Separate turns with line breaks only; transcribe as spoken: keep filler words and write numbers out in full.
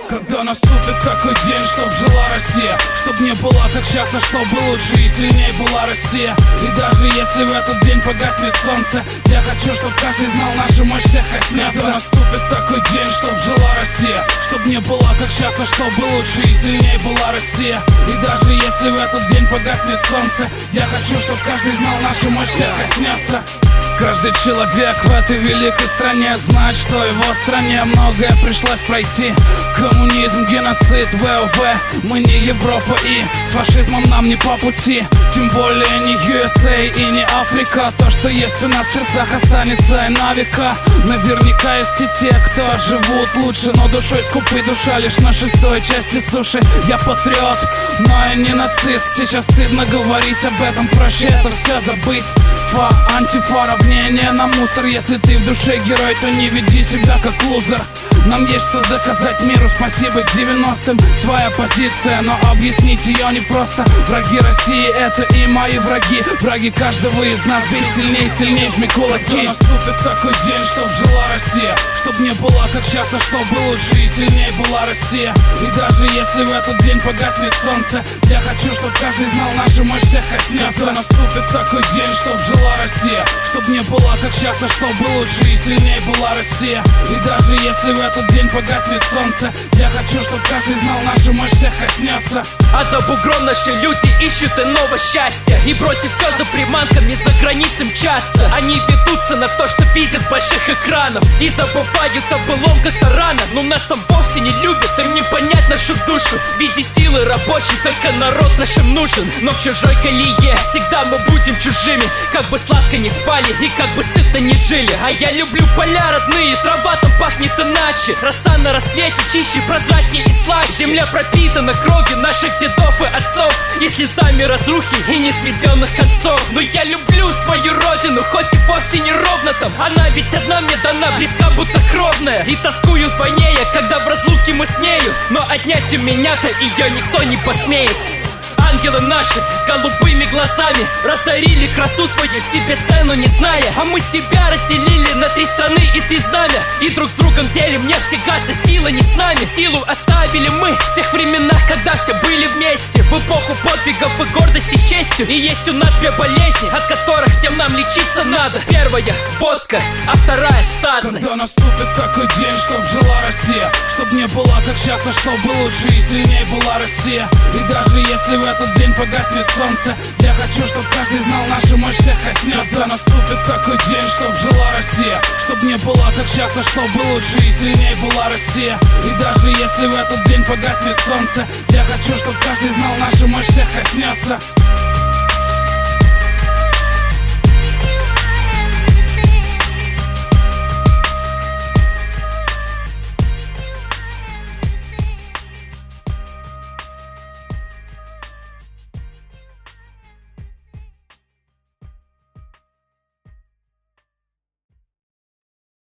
Когда наступит такой день, чтоб жила Россия, чтоб не была так часто, чтобы лучше и сильней была Россия. И даже если в этот день погаснет солнце, я хочу, чтоб каждый знал, наша мощь всех коснется. Когда наступит такой день, чтоб жила Россия, чтоб не была так часто, чтобы лучше и сильней была Россия. И даже если в этот день погаснет солнце, я хочу, чтоб каждый знал, наша мощь всех коснется. Каждый человек в этой великой стране знает, что его стране многое пришлось пройти. Коммунизм, геноцид, ВОВ. Мы не Европа и с фашизмом нам не по пути. Тем более не ю эс эй и не Африка. То, что есть у нас в сердцах, останется и на века. Наверняка есть и те, кто живут лучше, но душой скупы, душа лишь на шестой части суши. Я патриот, но я не нацист. Сейчас стыдно говорить об этом, проще это все забыть. Фа, антифа, равнение на мусор. Если ты в душе герой, то не веди себя как лузер. Нам есть что доказать миру, спасибо девяностым. Своя позиция, но объяснить ее непросто. Враги России — это и мои враги. Враги каждого из нас, бей сильней, сильней жми кулаки. Когда наступит такой день, чтоб жила Россия, чтоб не была так часто, чтобы лучше и сильней была Россия. И даже если в этот день погаснет солнце, я хочу, чтоб каждый знал, наша мощь всех коснется. Когда наступит такой день, чтоб жила Россия, чтоб не была так часто, чтобы лучше и сильней была Россия. И даже если в этот день погаснет солнце, я хочу, чтоб каждый знал, наша мощь всех коснется.
А за бугром наши люди ищут иного счастья, и бросив все за приманками, за границей мчатся. Они ведутся на то, что видят с больших экранов, и забывают о былом как-то рано. Но нас там вовсе не любят, им не понять нашу душу. В виде силы рабочей только народ нашим нужен. Но в чужой колее всегда мы будем чужими. Как бы сладко не спали и как бы сытно не жили. А я люблю поля родные, трава там пахнет иначе. Роса на рассвете чище, прозрачнее и слаще. Земля пропитана кровью наших дедов и отцов, и слезами разрухи и несведенных концов. Но я люблю свою родину, хоть и вовсе не ровно там. Она ведь одна мне дана, близка будто кровная. И тоскую вдвойне я, когда в разлуке мы с нею. Но отнять у меня-то ее никто не посмеет. Ангелы наши с голубыми глазами раздарили красу свою, себе цену не зная. А мы себя разделили на три страны и три знамя, и друг с другом делим нефть и газ, а сила не с нами. Силу оставили мы в тех временах, когда все были вместе, в эпоху подвигов и гордости с честью. И есть у нас две болезни, от которых всем нам лечиться надо. Первая — водка, а вторая — статность.
Когда наступит такой день, чтоб жила Россия, чтоб не была так часто, чтобы лучше и сильней была Россия. И даже если в этот день погаснет солнце, я хочу, чтоб каждый знал, наша мощь всех коснется. Когда наступит такой день, чтоб жила Россия, чтоб не была так часто, чтобы лучше и сильней была Россия. И даже если в этот день погаснет солнце, я хочу, чтоб каждый знал, наша мощь всех коснется.